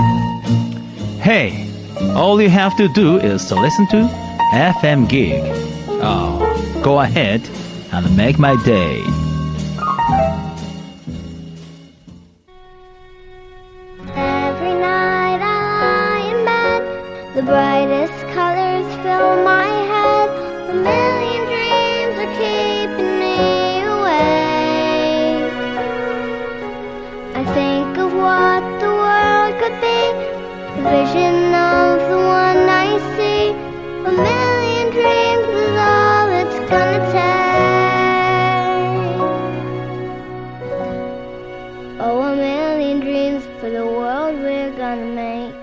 Hey, all you have to do is to listen to FM Gig. Oh, go ahead and make my day. Every night I lie in bed, the brightest colors fill my head. A million dreams are keeping me awake. I think of what the world could be, the vision of the one I see. A million dreams is all it's gonna take. Oh, a million dreams for the world we're gonna make.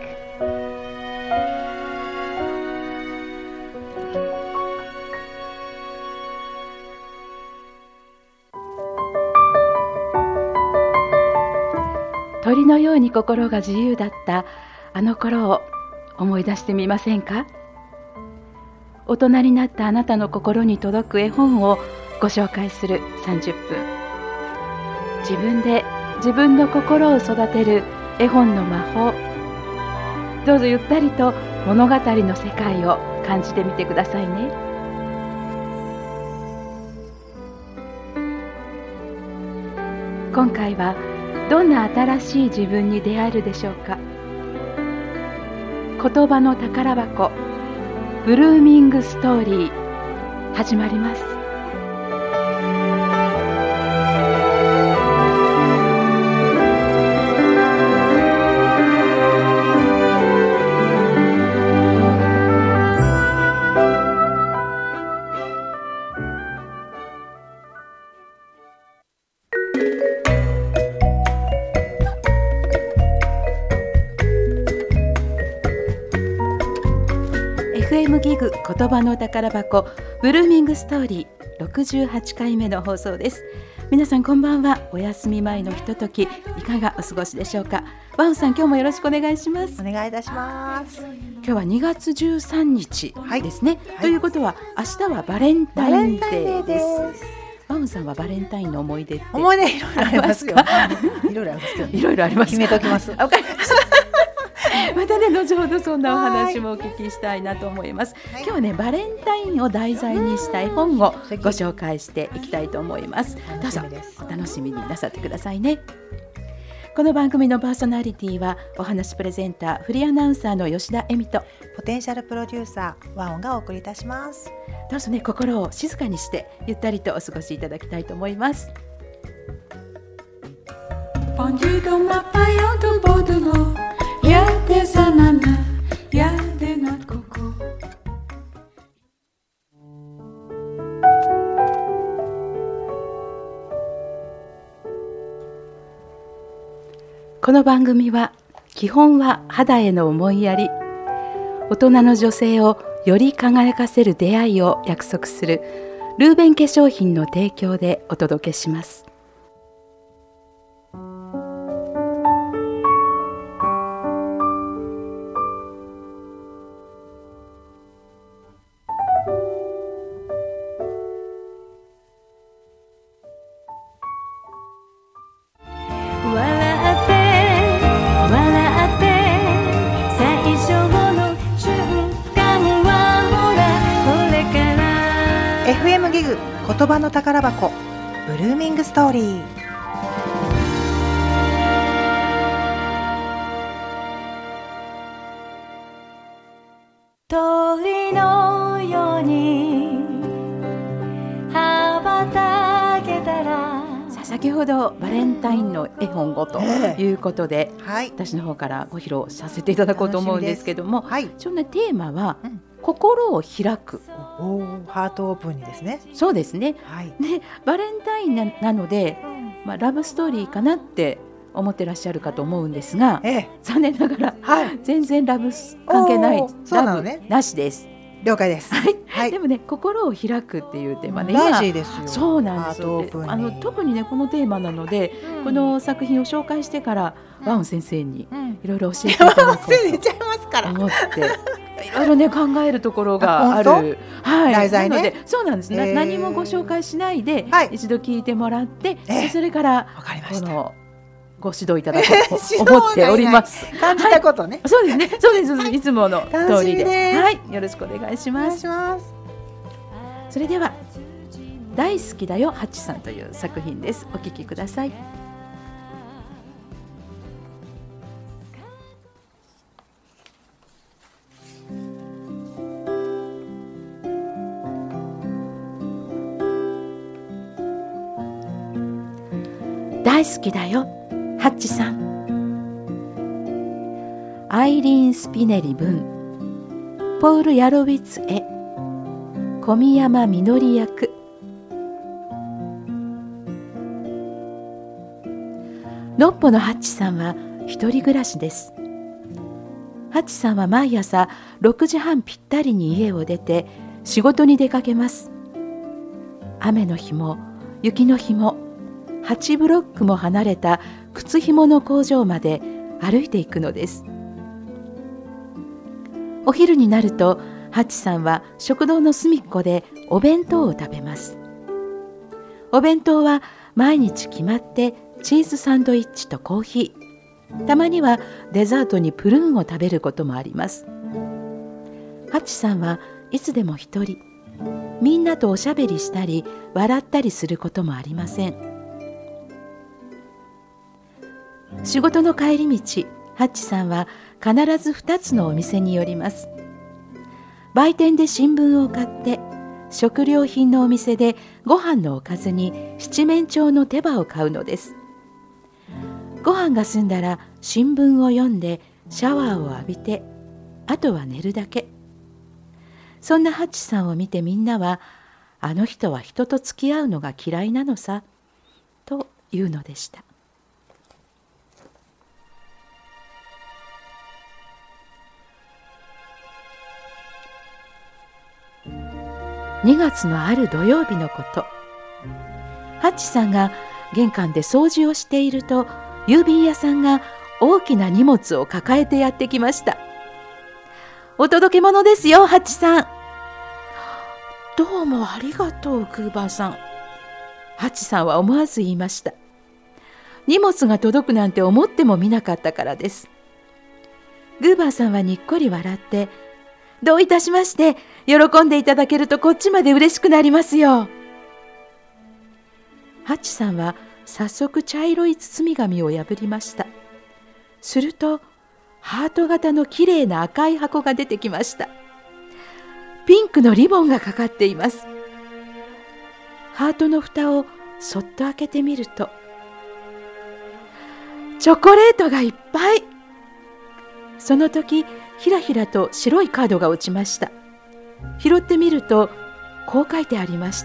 鳥のように心が自由だったあの頃を思い出してみませんか？大人になったあなたの心に届く絵本をご紹介する30分。自分で自分の心を育てる絵本の魔法。どうぞゆったりと物語の世界を感じてみてくださいね。今回はどんな新しい自分に出会えるでしょうか。言葉の宝箱、ブルーミングストーリー、始まります。FM ギグ言葉の宝箱ブルーミングストーリー68回目の放送です。皆さんこんばんは。お休み前のひとときいかがお過ごしでしょうか。ワンさん今日もよろしくお願いします。 お願いいたします。 今日は2月13日ですね、 はい、 ということは明日はバレンタインデーです。ワンさんはバレンタインの思い出って思い出いろいろありますよ。いろいろありますけど、 いろいろあります。 決めときます。 わかりました。またね後ほどそんなお話もお聞きしたいなと思います。今日はねバレンタインを題材にした絵本をご紹介していきたいと思います。どうぞお楽しみになさってくださいね。この番組のパーソナリティはお話プレゼンターフリーアナウンサーの吉田恵美とポテンシャルプロデューサーワオンがお送りいたします。 どうぞね心を静かにしてゆったりとお過ごしいただきたいと思います。この番組は基本は肌への思いやり、大人の女性をより輝かせる出会いを約束するルーベン化粧品の提供でお届けします。 FM ギグ言葉の宝箱ブルーミングストーリー。 鳥のように羽ばたけたら。 先ほどバレンタインの絵本をということで、 はい、 私の方からご披露させていただこうと思うんですけども、 はい、 一応ねテーマは、心を開く。 ハートオープンにですね。 そうですね、 はい、 でバレンタイン なので、ラブストーリーかなって思ってらっしゃるかと思うんですが、残念ながら、全然ラブ関係ない。 そうなのね。 ラブなしです。 了解です。 はい、でもね心を開くっていうテーマね、 大事ですよ。 そうなんですよ。特にねこのテーマなので、この作品を紹介してからワオン先生にいろいろ教えていただこうと思っていろいろね考えるところがある。題材ね。なのでそうなんですね、何もご紹介しないで、一度聞いてもらって、それからこのご指導いただこうと思っております。 感じたことね、 はい、そうですね、そうです、いつもの通りで、はい、よろしくお願いします。それでは大好きだよハチさんという作品です。お聞きください。大好きだよハッチさん。アイリーン・スピネリ文、ポール・ヤロウィツ絵、小宮山みのり役。のっぽのハッチさんは一人暮らしです。ハッチさんは毎朝6時半ぴったりに家を出て仕事に出かけます。雨の日も雪の日も8ブロックも離れた靴ひもの工場まで歩いていくのです。お昼になるとハチさんは食堂の隅っこでお弁当を食べます。お弁当は毎日決まってチーズサンドイッチとコーヒー、たまにはデザートにプルーンを食べることもあります。ハチさんはいつでも一人、みんなとおしゃべりしたり笑ったりすることもありません。仕事の帰り道、ハッチさんは必ず2つのお店に寄ります。売店で新聞を買って、食料品のお店でご飯のおかずに七面鳥の手羽を買うのです。ご飯が済んだら新聞を読んでシャワーを浴びて、あとは寝るだけ。そんなハッチさんを見てみんなは、あの人は人と付き合うのが嫌いなのさ、と言うのでした。2月のある土曜日のこと、ハッチさんが玄関で掃除をしていると、郵便屋さんが大きな荷物を抱えてやってきました。お届け物ですよ、ハッチさん。どうもありがとう、グーバーさん。ハッチさんは思わず言いました。荷物が届くなんて思ってもみなかったからです。グーバーさんはにっこり笑って、どういたしまして、喜んでいただけるとこっちまで嬉しくなりますよ。ハッチさんは早速茶色い包み紙を破りました。するとハート型のきれいな赤い箱が出てきました。ピンクのリボンがかかっています。ハートの蓋をそっと開けてみると、チョコレートがいっぱい。その時ひらひらと白いカードが落ちました。拾ってみるとこう書いてありました。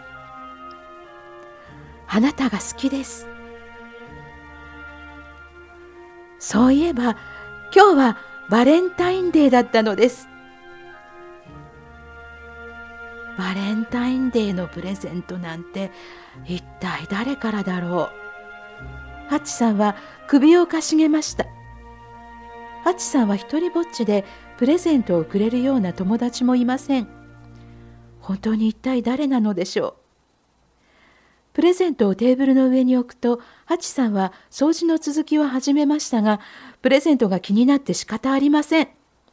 あなたが好きです。そういえば今日はバレンタインデーだったのです。バレンタインデーのプレゼントなんて一体誰からだろう。ハッチさんは首をかしげました。ハッチさんは一人ぼっちでプレゼントをくれるような友達もいません。本当に一体誰なのでしょう。プレゼントをテーブルの上に置くと、ハッチさんは掃除の続きを始めましたが、プレゼントが気になって仕方ありません。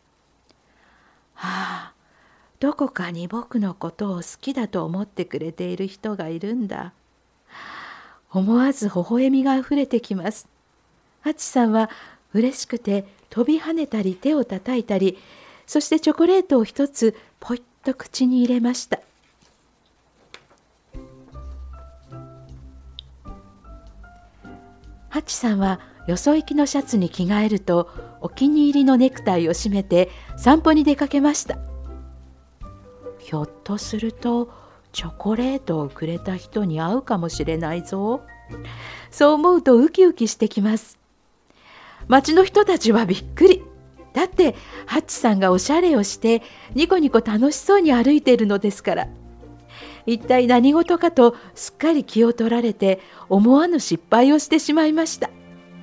どこかに僕のことを好きだと思ってくれている人がいるんだ。思わず微笑みがあふれてきます。ハッチさんは嬉しくて飛び跳ねたり手を叩いたり、そしてチョコレートを一つポイッと口に入れました。ハッチさんはよそ行きのシャツに着替えると、お気に入りのネクタイを締めて散歩に出かけました。ひょっとするとチョコレートをくれた人に会うかもしれないぞ。そう思うとウキウキしてきます。町の人たちはびっくり。だってハッチさんがおしゃれをしてニコニコ楽しそうに歩いているのですから。一体何事かとすっかり気を取られて、思わぬ失敗をしてしまいました。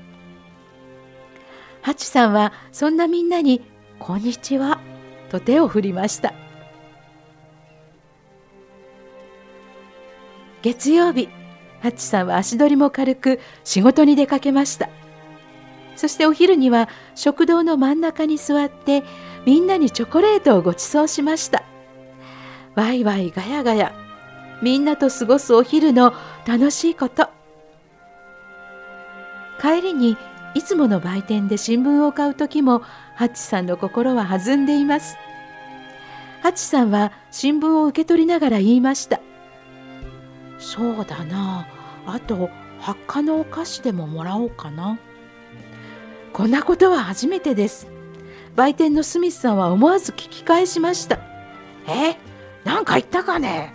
ハッチさんはそんなみんなにこんにちはと手を振りました。月曜日、 ハチさんは足取りも軽く仕事に出かけました。そしてお昼には食堂の真ん中に座ってみんなにチョコレートをご馳走しました。ワイワイガヤガヤ、みんなと過ごすお昼の楽しいこと。帰りにいつもの売店で新聞を買う時もハチさんの心は弾んでいます。ハチさんは新聞を受け取りながら言いました。そうだな、あと発火のお菓子でももらおうかな。こんなことは初めてです。売店のスミスさんは思わず聞き返しました。なんか言ったかね。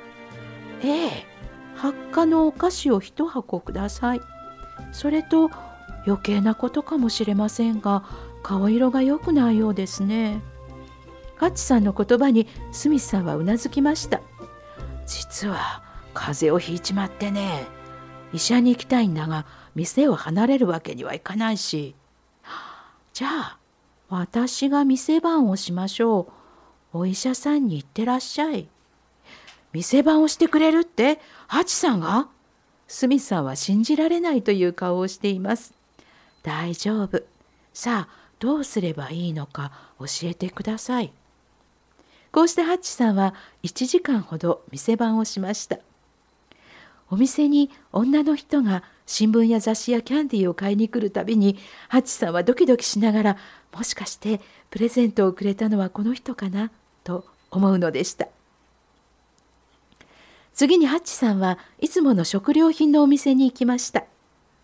発火のお菓子を一箱ください。それと余計なことかもしれませんが、顔色が良くないようですね。ハチさんの言葉にスミスさんはうなずきました。実は風邪をひいちまってね。医者に行きたいんだが店を離れるわけにはいかないし。じゃあ私が店番をしましょう。お医者さんに行ってらっしゃい。店番をしてくれるって、ハチさんが？スミスさんは信じられないという顔をしています。大丈夫。さあどうすればいいのか教えてください。こうしてハッチさんは1時間ほど店番をしました。お店に女の人が新聞や雑誌やキャンディーを買いに来るたびに、ハッチさんはドキドキしながら、もしかしてプレゼントをくれたのはこの人かなと思うのでした。次にハッチさんはいつもの食料品のお店に行きました。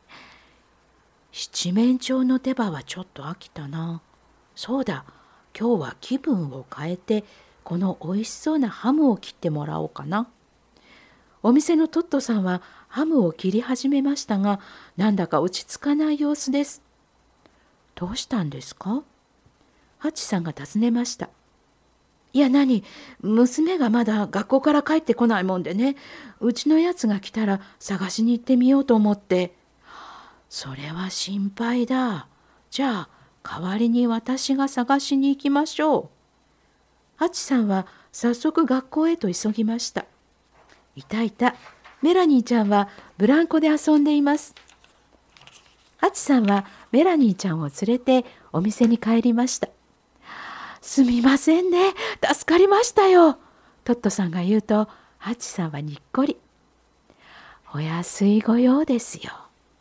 七面鳥の手羽はちょっと飽きたな。そうだ、今日は気分を変えてこのおいしそうなハムを切ってもらおうかな。お店のトットさんはハムを切り始めましたが、なんだか落ち着かない様子です。どうしたんですか？ハチさんが尋ねました。いや娘がまだ学校から帰ってこないもんでね、うちのやつが来たら探しに行ってみようと思って。それは心配だ。じゃあ代わりに私が探しに行きましょう。ハチさんは早速学校へと急ぎました。いた、メラニーちゃんはブランコで遊んでいます。ハチさんはメラニーちゃんを連れてお店に帰りました。すみませんね、助かりましたよ、トットさんが言うと、ハチさんはにっこり。お安いご用ですよ。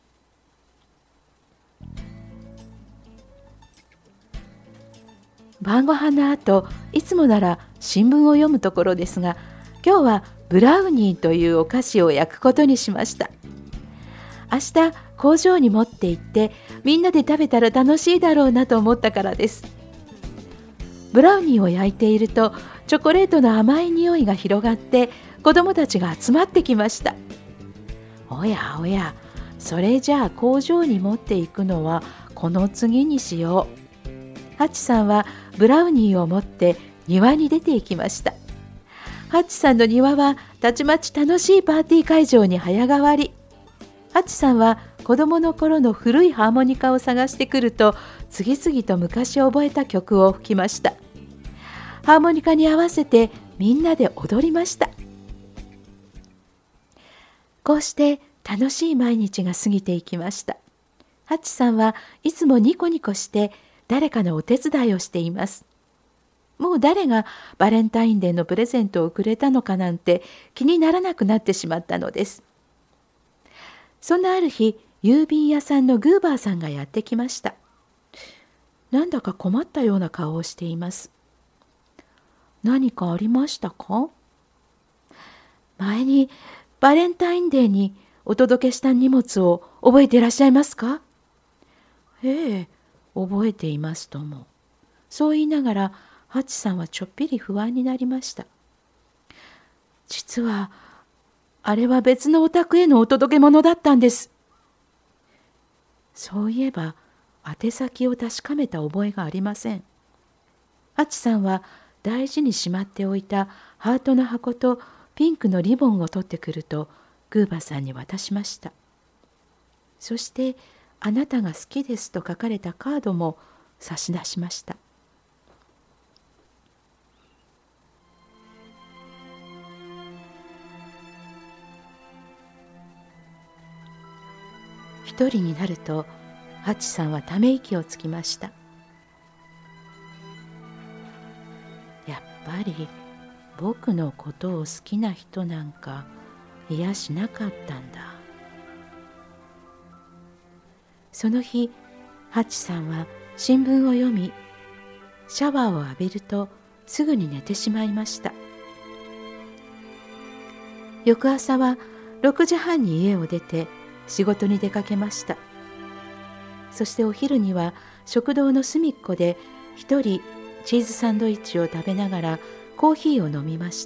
晩ご飯の後、いつもなら新聞を読むところですが、今日はブラウニーというお菓子を焼くことにしました。明日工場に持って行ってみんなで食べたら楽しいだろうなと思ったからです。ブラウニーを焼いているとチョコレートの甘い匂いが広がって子どもたちが集まってきました。おやおや、それじゃあ工場に持っていくのはこの次にしよう。ハチさんはブラウニーを持って庭に出て行きました。ハチさんの庭はたちまち楽しいパーティー会場に早変わり。ハチさんは子供の頃の古いハーモニカを探してくると、次々と昔覚えた曲を吹きました。ハーモニカに合わせてみんなで踊りました。こうして楽しい毎日が過ぎていきました。ハチさんはいつもニコニコして誰かのお手伝いをしています。もう誰がバレンタインデーのプレゼントをくれたのかなんて気にならなくなってしまったのです。そんなある日、郵便屋さんのグーバーさんがやってきました。なんだか困ったような顔をしています。何かありましたか？前にバレンタインデーにお届けした荷物を覚えていらっしゃいますか？ええ、覚えていますとも。そう言いながらハチさんはちょっぴり不安になりました。実はあれは別のお宅へのお届け物だったんです。そういえば宛先を確かめた覚えがありません。ハチさんは大事にしまっておいたハートの箱とピンクのリボンを取ってくるとグーバさんに渡しました。そしてあなたが好きですと書かれたカードも差し出しました。 一人になるとハチさんはため息をつきました。やっぱり僕のことを好きな人なんかいやしなかったんだ。その日、ハチさんは新聞を読み、シャワーを浴びるとすぐに寝てしまいました。翌朝は6時半に家を出て仕事に出かけました。そしてお昼には食堂の隅っこで一人チーズサンドイッチを食べながらコーヒーを飲みました。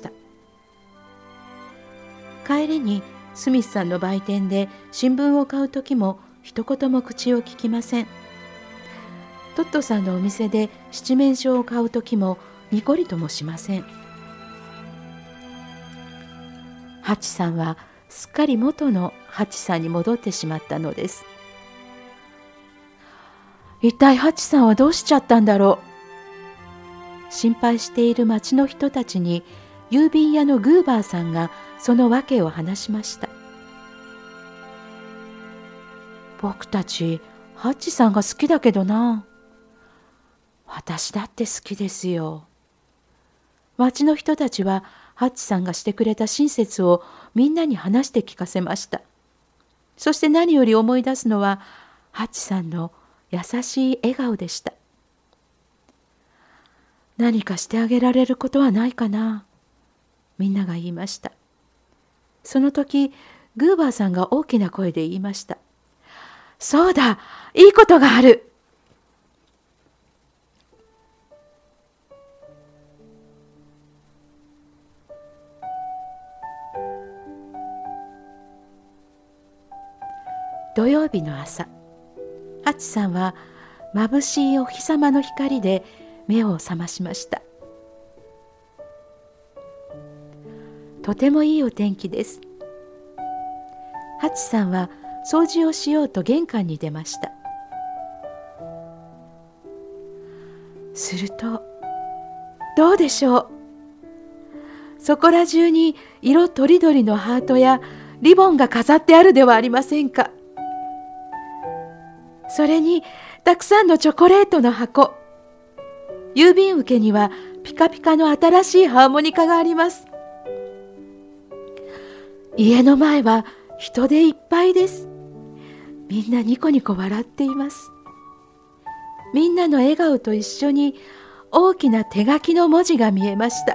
帰りにスミスさんの売店で新聞を買うときも一言も口を聞きません。トットさんのお店で七面鳥を買うときもにこりともしません。ハチさんはすっかり元のハチさんに戻ってしまったのです。一体ハチさんはどうしちゃったんだろう。心配している町の人たちに郵便屋のグーバーさんがその訳を話しました。僕たちハッチさんが好きだけどな。私だって好きですよ。町の人たちはハッチさんがしてくれた親切をみんなに話して聞かせました。そして何より思い出すのはハッチさんの優しい笑顔でした。何かしてあげられることはないかな、みんなが言いました。その時、グーバーさんが大きな声で言いました。そうだ、いいことがある。土曜日の朝、ハチさんは眩しいお日様の光で目を覚ましました。とてもいいお天気です。ハチさんは掃除をしようと玄関に出ました。すると、どうでしょう。そこら中に色とりどりのハートやリボンが飾ってあるではありませんか。それにたくさんのチョコレートの箱。郵便受けにはピカピカの新しいハーモニカがあります。家の前は人でいっぱいです。みんなニコニコ笑っています。みんなの笑顔と一緒に大きな手書きの文字が見えました。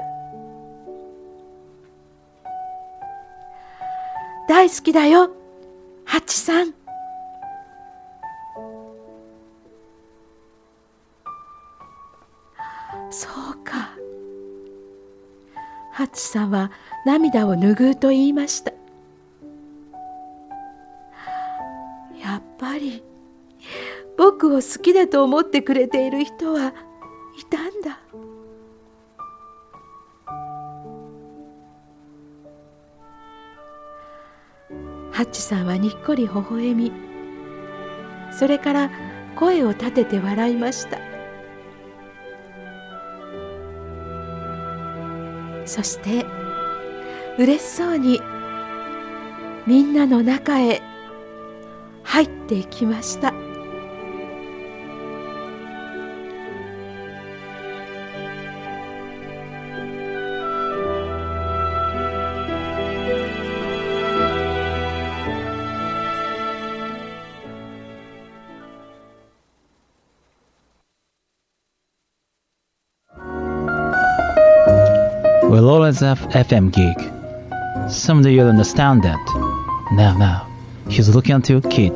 大好きだよ、ハチさん。そうか。ハチさんは涙を拭うと言いました。やっぱり僕を好きだと思ってくれている人はいたんだ。ハッチさんはにっこり微笑み、それから声を立てて笑いました。そして嬉しそうにみんなの中へ入っていきました。 We'll always have FM gig. Someday you'll understand that. Now, he's looking at you, kid.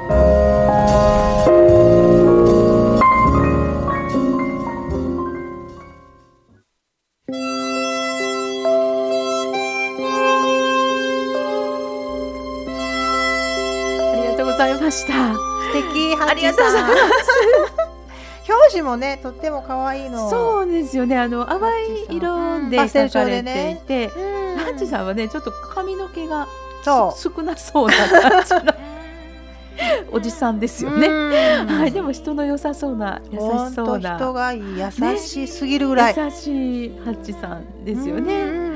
素敵、ハッチさん。 ありがとうございます。 表紙もね、とっても可愛いの。 そうですよね。淡い色で描かれていて、ハッチさんはね、ちょっと髪の毛が少なそうな感じのおじさんですよね。はい、でも人の良さそうな、優しそうな、 人がいい、優しすぎるぐらい、 優しいハッチさんですよね。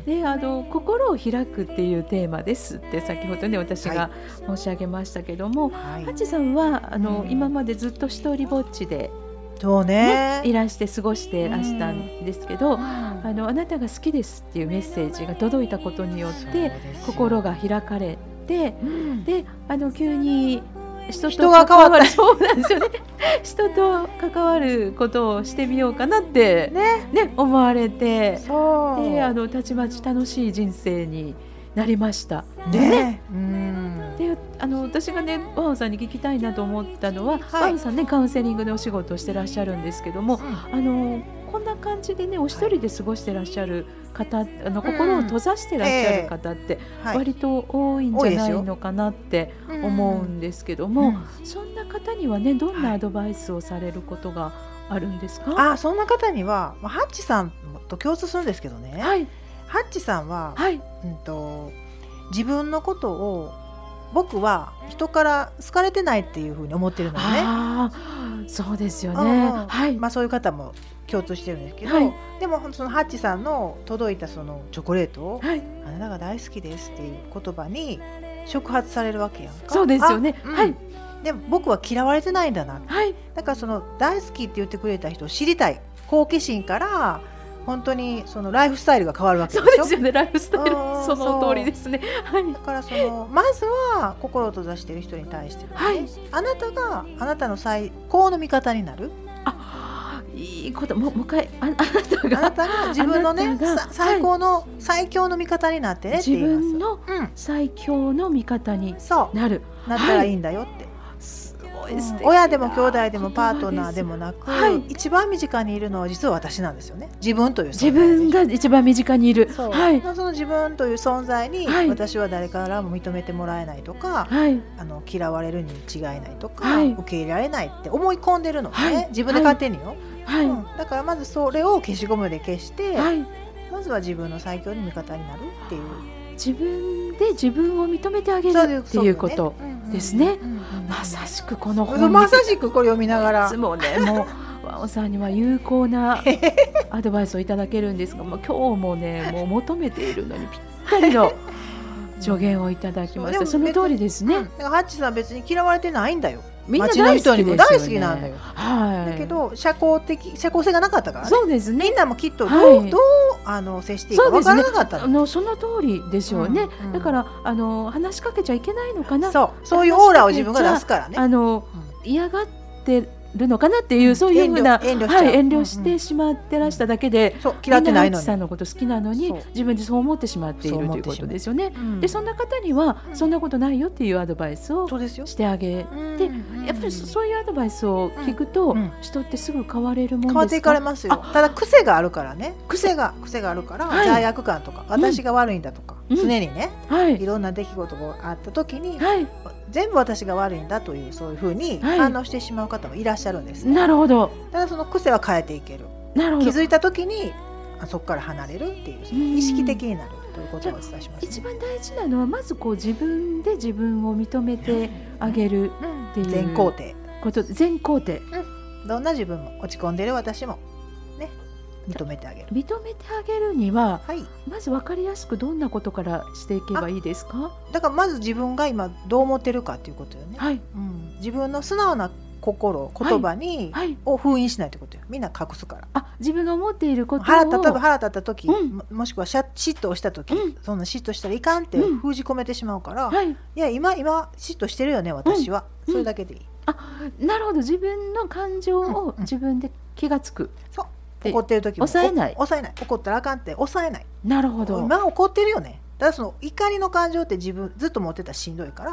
で心を開くっていうテーマですって先ほどね私が申し上げましたけども、 はい、 ハッチさんは今までずっと一人ぼっちで、 そうね、 いらして過ごしてらしたんですけど、あなたが好きですっていうメッセージが届いたことによって心が開かれて、で急に人が変わったそうなんですよね人と関わることをしてみようかなってね思われて、でたちまち楽しい人生になりましたね。で私がねワンさんに聞きたいなと思ったのは、ワンさんねカウンセリングでお仕事をしてらっしゃるんですけども、こんな感じでねお一人で過ごしてらっしゃる方、心を閉ざしてらっしゃる方って割と多いんじゃないのかなって思うんですけども、そんな方にはねどんなアドバイスをされることがあるんですか？ そんな方にはハッチさんと共通するんですけどね、ハッチさんは、自分のことを僕は人から好かれてないっていうふうに思ってるのね。 そうですよね、 そういう方も共通してるんですけど、でもそのハッチさんの届いたそのチョコレートを、あなたが大好きですっていう言葉に触発されるわけやんか。 そうですよね、 でも僕は嫌われてないんだな、だからその大好きって言ってくれた人を知りたい好奇心から本当にそのライフスタイルが変わるわけでしょ。 そうですよね、ライフスタイルその通りですね。 だからまずは心を閉ざしている人に対して、あなたがあなたの最高の味方になる。 いいこともう一回あなたが自分のね最高の最強の味方になってねって言います。 自分の最強の味方になる、 なったらいいんだよって。親でも兄弟でもパートナーでもなく、一番身近にいるのは実は私なんですよね。自分という存在、 自分が一番身近にいる。 その自分という存在に、私は誰からも認めてもらえないとか、嫌われるに違いないとか、受け入れられないって思い込んでるのね、自分で勝手によ、だからまずそれを消しゴムで消して、まずは自分の最強の味方になるっていう、 自分で自分を認めてあげるっていうことですね。まさしくこの本、 まさしくこれ読みながらいつもねもうワオさんには有効なアドバイスをいただけるんですが、今日もねもう求めているのにぴったりの助言をいただきました。その通りですね。 ハッチさん別に嫌われてないんだよ。 みんな大好きですよね。 街の人にも大好きなんだよ。だけど社交性がなかったからね。 そうですね。 みんなもきっとどう接していいか分からなかったの。 その通りでしょうね。だから話しかけちゃいけないのかな。 そういうオーラを自分が出すからね。 嫌がってるのかなっていう、そういうふうな遠慮してしまってらしただけで、 嫌ってないのに、 みんなハッチさんのこと好きなのに自分でそう思ってしまっているということですよね。でそんな方にはそんなことないよっていうアドバイスをしてあげて、やっぱりそういうアドバイスを聞くと、人ってすぐ変われるもんですか？ 変わっていかれますよ。ただ癖があるからね、癖があるから、罪悪感とか私が悪いんだとか、常にね、いろんな出来事があった時に、全部私が悪いんだという、そういうふうに反応してしまう方もいらっしゃるんです、 なるほど。 ただその癖は変えていける。気づいた時にそこから離れるっていう、意識的になるということをお伝えします、 一番大事なのはまず自分で自分を認めてあげるっていう全肯定こと。全肯定、 どんな自分も落ち込んでる私もね認めてあげる。 認めてあげるには、まず分かりやすくどんなことからしていけばいいですか？ だからまず自分が今どう思ってるかっていうことよね。自分の素直な心、言葉に、を封印しないってことよ。みんな隠すから。 自分が思っていることを腹立った時、もしくは嫉妬をした時、そんな嫉妬したらいかんって封じ込めてしまうから、いや今嫉妬してるよね私は、それだけでいい。 なるほど。自分の感情を自分で気がつく。 怒ってる時も抑えない。 怒ったらあかんって抑えない。 なるほど。 今怒ってるよね。ただその怒りの感情って自分ずっと持ってたらしんどいから、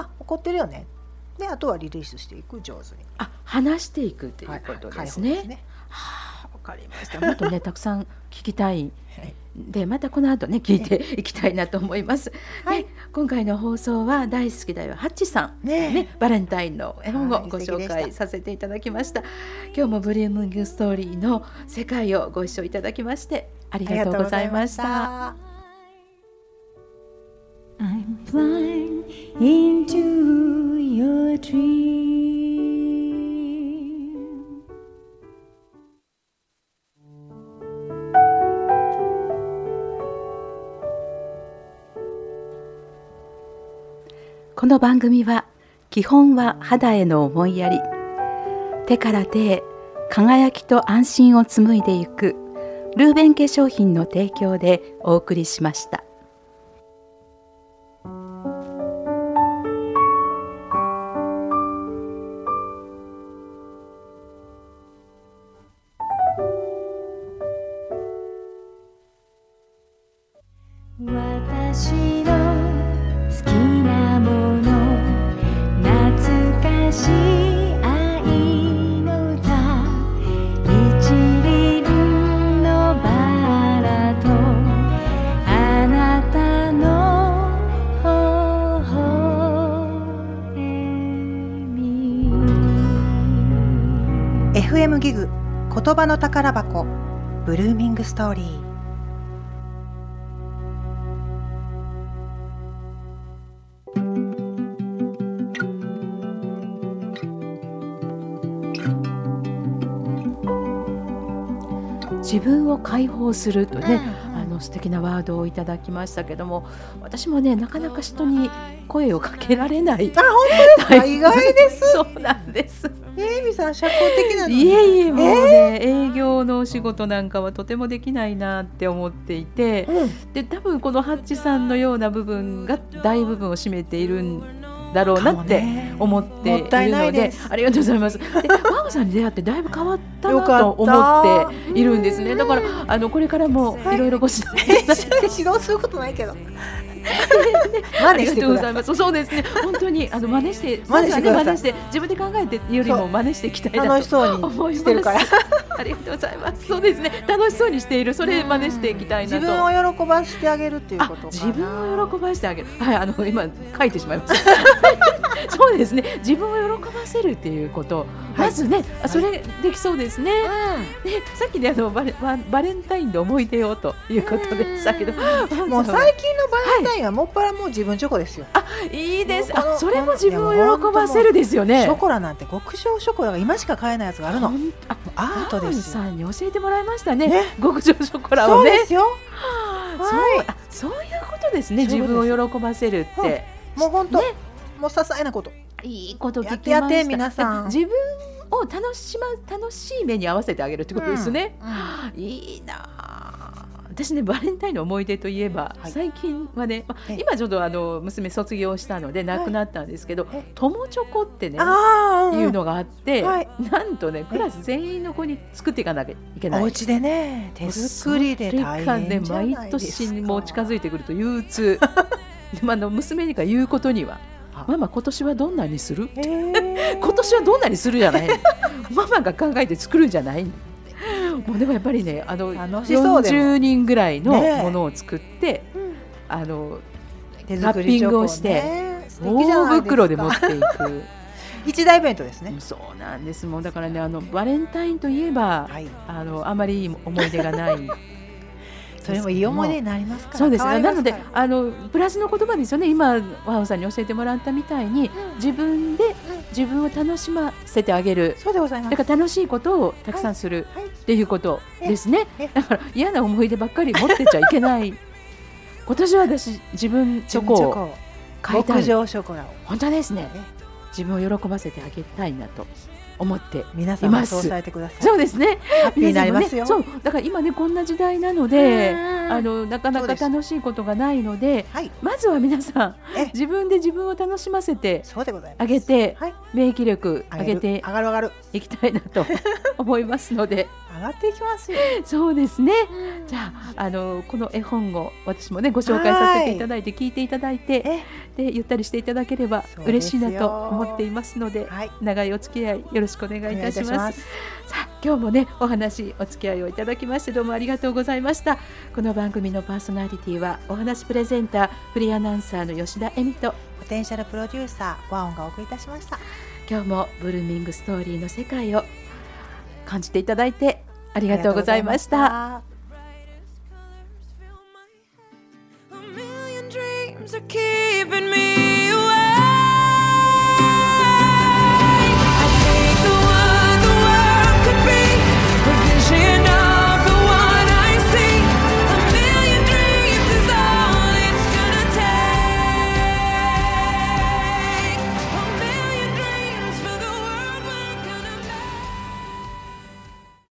怒ってるよね。であとはリリースしていく、上手に話していくということですね。わかりました。もっとねたくさん聞きたいで、またこの後ね聞いていきたいなと思います。今回の放送は大好きだよハッチさんバレンタインの絵本をご紹介させていただきました。今日もブルームングストーリーの世界をご一緒いただきましてありがとうございました。 I'm flying into your dream. この番組は基本は肌への思いやり、手から手へ輝きと安心を紡いでいくルーベン化粧品の提供でお送りしました。 私の好きなもの、懐かしい愛の歌、一輪のバラとあなたの微笑み。 FM ギグ言葉の宝箱、ブルーミングストーリー。 自分を解放するとね、素敵なワードをいただきましたけども、私もねなかなか人に声をかけられない。 本当ですか？意外です。 そうなんです。 エミさん社交的なのに。 いえもうね、営業のお仕事なんかはとてもできないなって思っていて、で多分このハッチさんのような部分が大部分を占めているんだろうなって思っているので、ありがとうございます。でワオさんに出会ってだいぶ変わったなと思っているんですね。だからこれからもいろいろご指導指導することないけど真似してください。 そうですね、本当に真似してください。真似して自分で考えてよりも真似していきたいなと楽しそうにしてるからありがとうございます。そうですね、楽しそうにしている、それ真似していきたいなと。 自分を喜ばしてあげるっていうことかな。 自分を喜ばしてあげる、はい、今書いてしまいましたそうですね、自分を喜ばせるっていうこと、まずね、それできそうですね。でさっきねバレンタインの思い出をということでしたけど、 もう最近のバレンタインはもっぱらもう自分チョコですよ。 いいです。それも自分を喜ばせるですよね。 ショコラなんて極上ショコラが今しか買えないやつがあるの。アートですよ。 さんに教えてもらいましたね、極上ショコラをね。 そうですよ。 そういうことですね。自分を喜ばせるって、 もう本当、もう些細なこと、 いいこと聞きました。 やって皆さん。 自分を楽しい目に合わせてあげるってことですね。いいな。私ね、バレンタインの思い出といえば、最近はね、今ちょっと娘卒業したので亡くなったんですけど、友チョコってねいうのがあって、なんとねクラス全員の子に作っていかなきゃいけない。 お家でね、手作りで大変じゃないですか。 毎年もう近づいてくると憂鬱娘にから言うことには、ママ今年はどんなにする今年はどんなにするじゃないママが考えて作るんじゃない。もうでもやっぱりね、40人ぐらいのものを作って、ラッピングをして大袋で持っていく一大イベントですね。 そうなんです。もうだからね、バレンタインといえば、あまりいい思い出がないそれもいい思い出になりますから。 そうですね。なのでプラスの言葉ですよね。今ワオさんに教えてもらったみたいに、自分で自分を楽しませてあげる。 そうでございます。 だから楽しいことをたくさんするっていうことですね。だから嫌な思い出ばっかり持ってちゃいけない。今年は私自分チョコを買いたい。 極上ショコラを。 本当ですね。自分を喜ばせてあげたいなと思っています。 皆さんもそうされてください。 そうですね。 ハッピーになりますよ。 そうだから今ね、こんな時代なのでなかなか楽しいことがないので、まずは皆さん自分で自分を楽しませてあげて、免疫力上げていきたいなと思いますので、 上がっていきますよ。 そうですね。じゃあこの絵本を私もねご紹介させていただいて、聞いていただいて、でゆったりしていただければ嬉しいなと思っていますので、長いお付き合いよろしくお願いいたします。さあ今日もねお話お付き合いをいただきましてどうもありがとうございました。この番組のパーソナリティはお話プレゼンターフリーアナウンサーの吉田恵美とポテンシャルプロデューサーワオンがお送りいたしました。 今日もブルーミングストーリーの世界を感じていただいてありがとうございました。